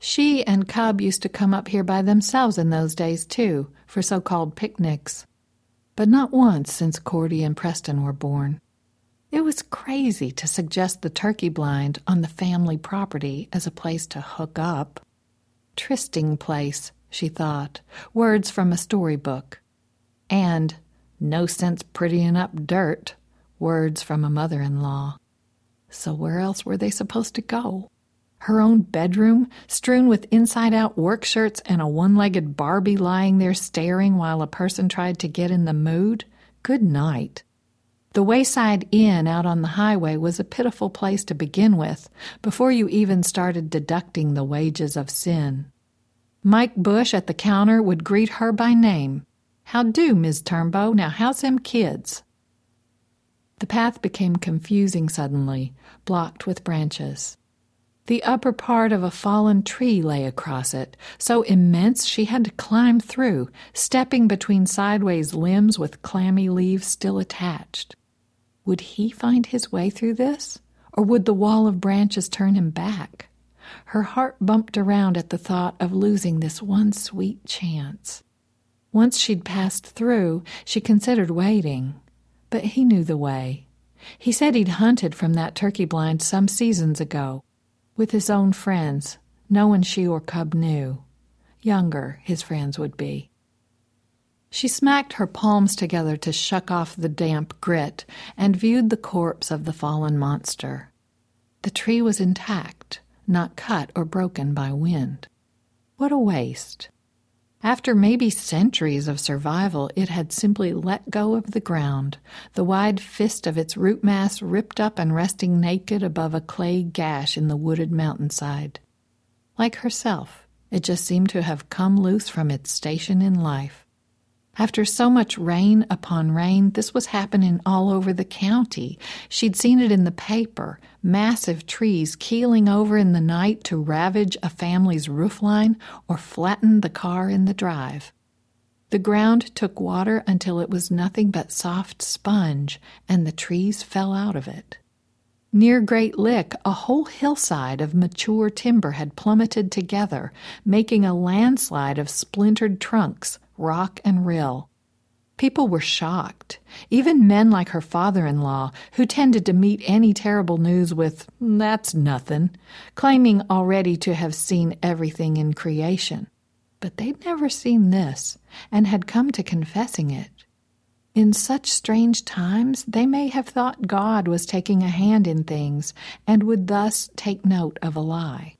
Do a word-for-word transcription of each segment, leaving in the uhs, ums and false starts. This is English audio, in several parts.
She and Cub used to come up here by themselves in those days, too, for so-called picnics. But not once since Cordy and Preston were born. It was crazy to suggest the turkey blind on the family property as a place to hook up. Trysting place, she thought, words from a storybook. And no sense prettying up dirt, words from a mother-in-law. So where else were they supposed to go? Her own bedroom, strewn with inside-out work shirts and a one-legged Barbie lying there staring while a person tried to get in the mood? Good night. The Wayside Inn out on the highway was a pitiful place to begin with, before you even started deducting the wages of sin. Mike Bush at the counter would greet her by name. "How do, Miz Turnbow? Now how's them kids?" The path became confusing suddenly, blocked with branches. The upper part of a fallen tree lay across it, so immense she had to climb through, stepping between sideways limbs with clammy leaves still attached. Would he find his way through this, or would the wall of branches turn him back? Her heart bumped around at the thought of losing this one sweet chance. Once she'd passed through, she considered waiting, but he knew the way. He said he'd hunted from that turkey blind some seasons ago, with his own friends, no one she or Cub knew. Younger, his friends would be. She smacked her palms together to shuck off the damp grit and viewed the corpse of the fallen monster. The tree was intact, not cut or broken by wind. What a waste. After maybe centuries of survival, it had simply let go of the ground, the wide fist of its root mass ripped up and resting naked above a clay gash in the wooded mountainside. Like herself, it just seemed to have come loose from its station in life. After so much rain upon rain, this was happening all over the county. She'd seen it in the paper, massive trees keeling over in the night to ravage a family's roofline or flatten the car in the drive. The ground took water until it was nothing but soft sponge, and the trees fell out of it. Near Great Lick, a whole hillside of mature timber had plummeted together, making a landslide of splintered trunks, rock and rill. People were shocked, even men like her father-in-law, who tended to meet any terrible news with, "That's nothing," claiming already to have seen everything in creation. But they'd never seen this, and had come to confessing it. In such strange times, they may have thought God was taking a hand in things, and would thus take note of a lie.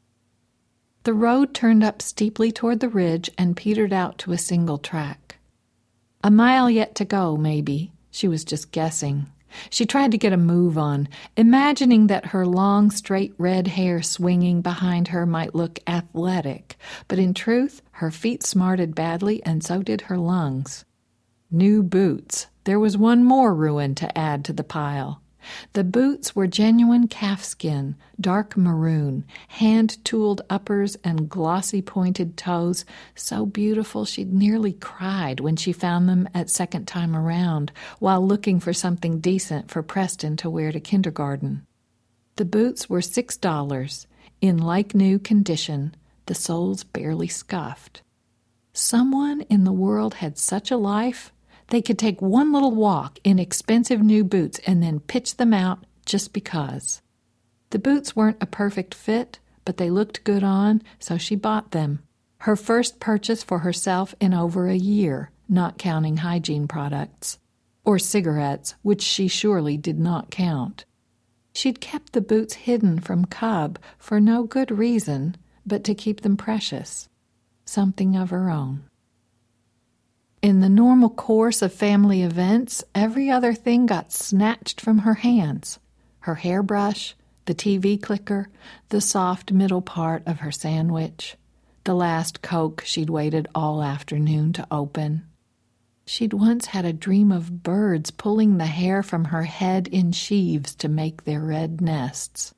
The road turned up steeply toward the ridge and petered out to a single track. A mile yet to go, maybe. She was just guessing. She tried to get a move on, imagining that her long, straight red hair swinging behind her might look athletic, but in truth, her feet smarted badly, and so did her lungs. New boots. There was one more ruin to add to the pile. The boots were genuine calfskin, dark maroon, hand-tooled uppers and glossy pointed toes, so beautiful she'd nearly cried when she found them at second time around, while looking for something decent for Preston to wear to kindergarten. The boots were six dollars, in like-new condition, the soles barely scuffed. Someone in the world had such a life. They could take one little walk in expensive new boots and then pitch them out just because. The boots weren't a perfect fit, but they looked good on, so she bought them. Her first purchase for herself in over a year, not counting hygiene products. Or cigarettes, which she surely did not count. She'd kept the boots hidden from Cub for no good reason, but to keep them precious. Something of her own. In the normal course of family events, every other thing got snatched from her hands. Her hairbrush, the T V clicker, the soft middle part of her sandwich, the last Coke she'd waited all afternoon to open. She'd once had a dream of birds pulling the hair from her head in sheaves to make their red nests.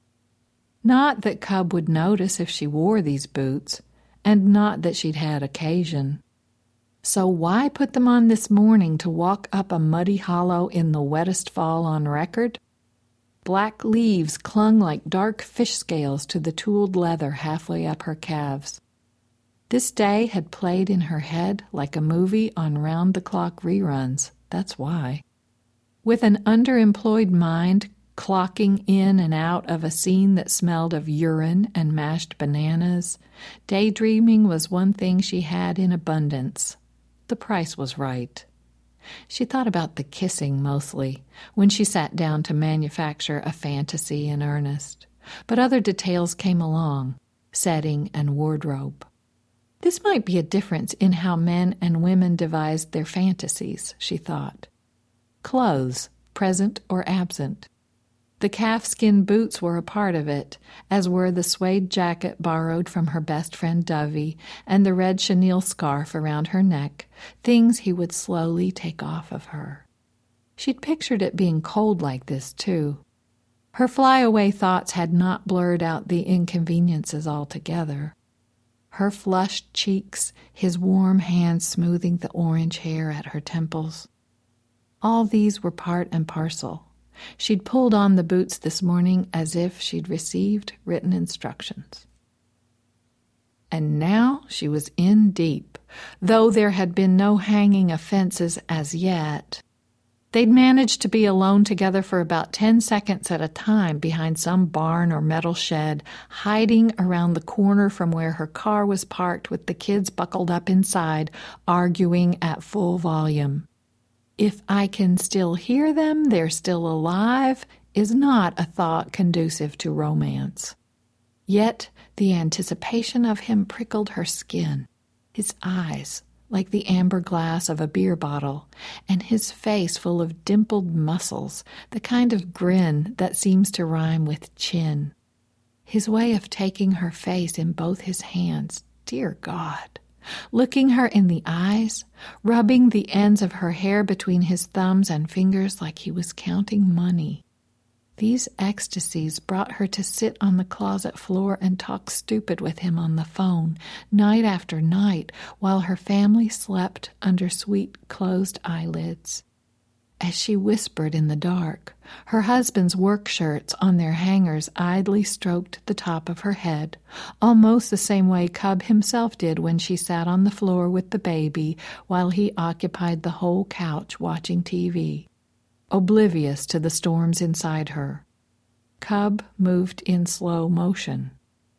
Not that Cub would notice if she wore these boots, and not that she'd had occasion. So why put them on this morning to walk up a muddy hollow in the wettest fall on record? Black leaves clung like dark fish scales to the tooled leather halfway up her calves. This day had played in her head like a movie on round-the-clock reruns. That's why. With an underemployed mind clocking in and out of a scene that smelled of urine and mashed bananas, daydreaming was one thing she had in abundance. The price was right. She thought about the kissing mostly when she sat down to manufacture a fantasy in earnest, but other details came along, setting and wardrobe. This might be a difference in how men and women devised their fantasies, she thought. Clothes, present or absent. The calfskin boots were a part of it, as were the suede jacket borrowed from her best friend Dovey and the red chenille scarf around her neck, things he would slowly take off of her. She'd pictured it being cold like this, too. Her flyaway thoughts had not blurred out the inconveniences altogether. Her flushed cheeks, his warm hands smoothing the orange hair at her temples. All these were part and parcel. She'd pulled on the boots this morning as if she'd received written instructions. And now she was in deep, though there had been no hanging offenses as yet. They'd managed to be alone together for about ten seconds at a time behind some barn or metal shed, hiding around the corner from where her car was parked with the kids buckled up inside, arguing at full volume. If I can still hear them, they're still alive, is not a thought conducive to romance. Yet the anticipation of him prickled her skin, his eyes like the amber glass of a beer bottle, and his face full of dimpled muscles, the kind of grin that seems to rhyme with chin. His way of taking her face in both his hands, dear God, looking her in the eyes, rubbing the ends of her hair between his thumbs and fingers like he was counting money. These ecstasies brought her to sit on the closet floor and talk stupid with him on the phone, night after night, while her family slept under sweet closed eyelids. As she whispered in the dark, her husband's work shirts on their hangers idly stroked the top of her head, almost the same way Cub himself did when she sat on the floor with the baby while he occupied the whole couch watching T V. Oblivious to the storms inside her. Cub moved in slow motion.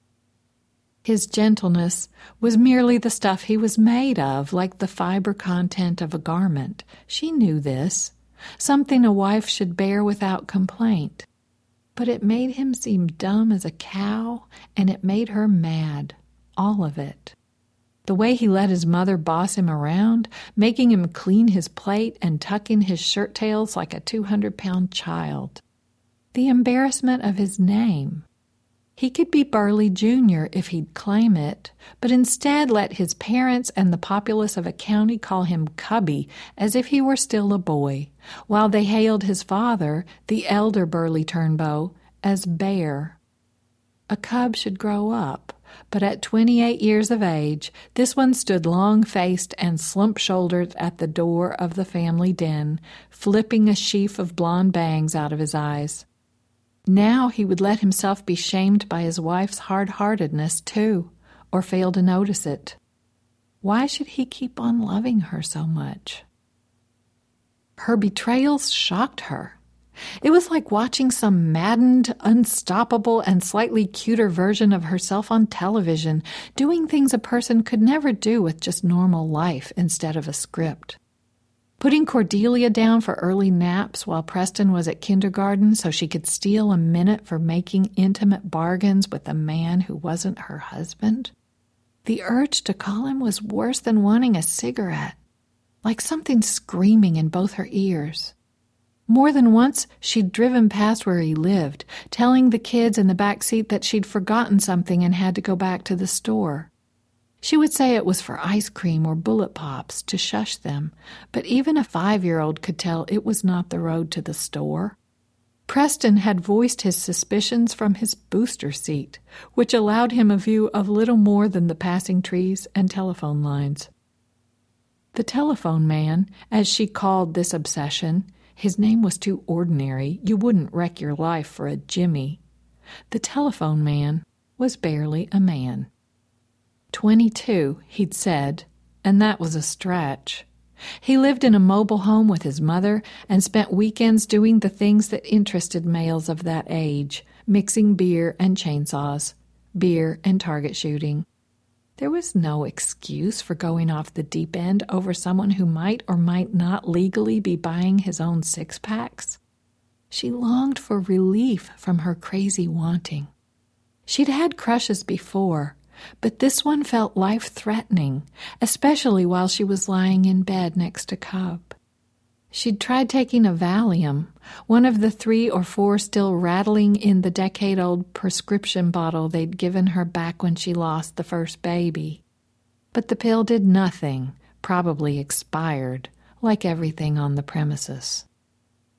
His gentleness was merely the stuff he was made of, like the fiber content of a garment. She knew this, something a wife should bear without complaint. But it made him seem dumb as a cow, and it made her mad, all of it. The way he let his mother boss him around, making him clean his plate and tuck in his shirt tails like a two hundred pound child. The embarrassment of his name. He could be Burley Junior if he'd claim it, but instead let his parents and the populace of a county call him Cubby as if he were still a boy, while they hailed his father, the elder Burley Turnbow, as Bear. A cub should grow up. But at twenty-eight years of age, this one stood long-faced and slump-shouldered at the door of the family den, flipping a sheaf of blonde bangs out of his eyes. Now he would let himself be shamed by his wife's hard-heartedness, too, or fail to notice it. Why should he keep on loving her so much? Her betrayals shocked her. It was like watching some maddened, unstoppable, and slightly cuter version of herself on television, doing things a person could never do with just normal life instead of a script. Putting Cordelia down for early naps while Preston was at kindergarten so she could steal a minute for making intimate bargains with a man who wasn't her husband. The urge to call him was worse than wanting a cigarette, like something screaming in both her ears. More than once, she'd driven past where he lived, telling the kids in the back seat that she'd forgotten something and had to go back to the store. She would say it was for ice cream or bullet pops to shush them, but even a five-year-old could tell it was not the road to the store. Preston had voiced his suspicions from his booster seat, which allowed him a view of little more than the passing trees and telephone lines. The telephone man, as she called this obsession, His name was too ordinary. You wouldn't wreck your life for a Jimmy. The telephone man was barely a man. Twenty-two, he'd said, and that was a stretch. He lived in a mobile home with his mother and spent weekends doing the things that interested males of that age, mixing beer and chainsaws, beer and target shooting. There was no excuse for going off the deep end over someone who might or might not legally be buying his own six-packs. She longed for relief from her crazy wanting. She'd had crushes before, but this one felt life-threatening, especially while she was lying in bed next to Cub. She'd tried taking a Valium, one of the three or four still rattling in the decade-old prescription bottle they'd given her back when she lost the first baby. But the pill did nothing, probably expired, like everything on the premises.